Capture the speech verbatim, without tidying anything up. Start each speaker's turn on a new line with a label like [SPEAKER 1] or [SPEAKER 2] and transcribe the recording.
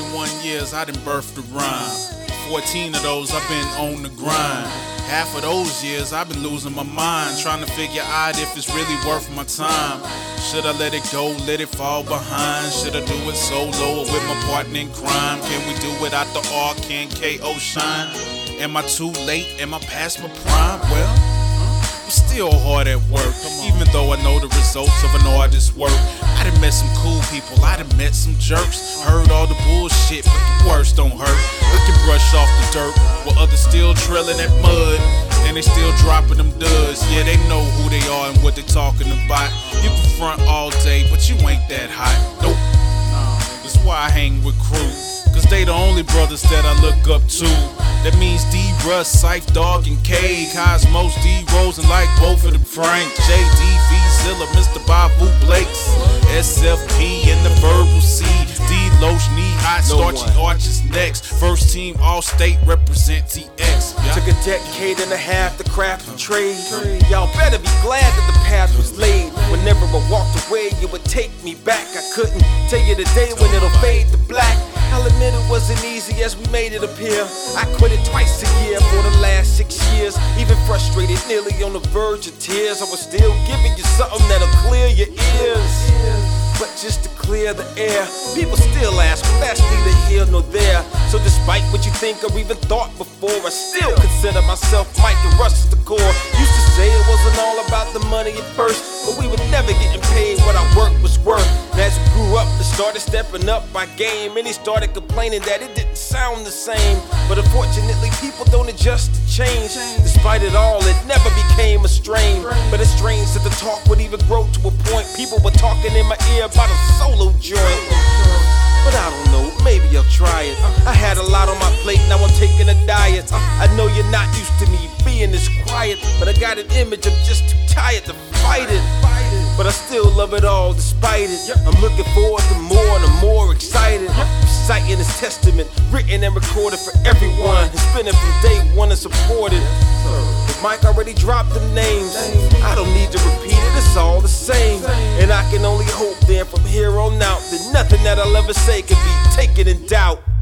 [SPEAKER 1] twenty-one years, I done birthed a rhyme. fourteen of those, I've been on the grind. Half of those years, I've been losing my mind, trying to figure out if it's really worth my time. Should I let it go, let it fall behind? Should I do it solo or with my partner in crime? Can we do it out the R? Can K O shine? Am I too late? Am I past my prime? Well, I'm still hard at work, even though I know the results of an artist's work. I done met some cool people, I done met some jerks. Heard all the bullshit, but the worst don't hurt. We can brush off the dirt, while others still drilling that mud, and they still dropping them duds. Yeah, they know who they are and what they talking about. You can front all day, but you ain't that hot. Nope, that's why I hang with crew, cause they the only brothers that I look up to. That means D-Russ, Syph Dawg, and K. Cosmos, D-Rose, and like both of them Frank, J D, V-Zilla, Mister Babu Blakes, S F P, and the Verbal C, D-Loach, knee-high, starchy arches next. First team All-State represent T X. Yeah.
[SPEAKER 2] Took a decade and a half to craft and trade. Y'all better be glad that the path was laid. Whenever I walked away, you would take me back. I couldn't tell you the day when it'll fade to black. I'll admit it wasn't easy as we made it appear. I quit it twice a year for the last six years. Even frustrated, nearly on the verge of tears, I was still giving you something that'll clear your ears. But just to clear the air, people still ask, but that's neither here nor there. So despite what you think or even thought before, I still consider myself Mike and Russ at the core. Used to say it wasn't all about the money at first, but we were never getting paid what our work was worth. And as we grew up and started stepping up our game, many started complaining that it didn't sound the same. But unfortunately, people don't adjust to change. Despite it all, it never became a strain. But it's strange that the talk would even grow to a point people were talking in my ear about a solo joint. But I don't know, maybe I'll try it. I had a lot on my plate, now I'm taking a diet. I know you're not used to me being this quiet, but I got an image, I'm just too tired to fight it. But I still love it all despite it. I'm looking forward to more and I'm more excited. Reciting this testament, written and recorded for everyone. It's been it from day one and supported. But Mike already dropped the names, I don't need to repeat it, it's all the same. And I can only hope then from here on out that nothing that I'll ever say can be taken in doubt.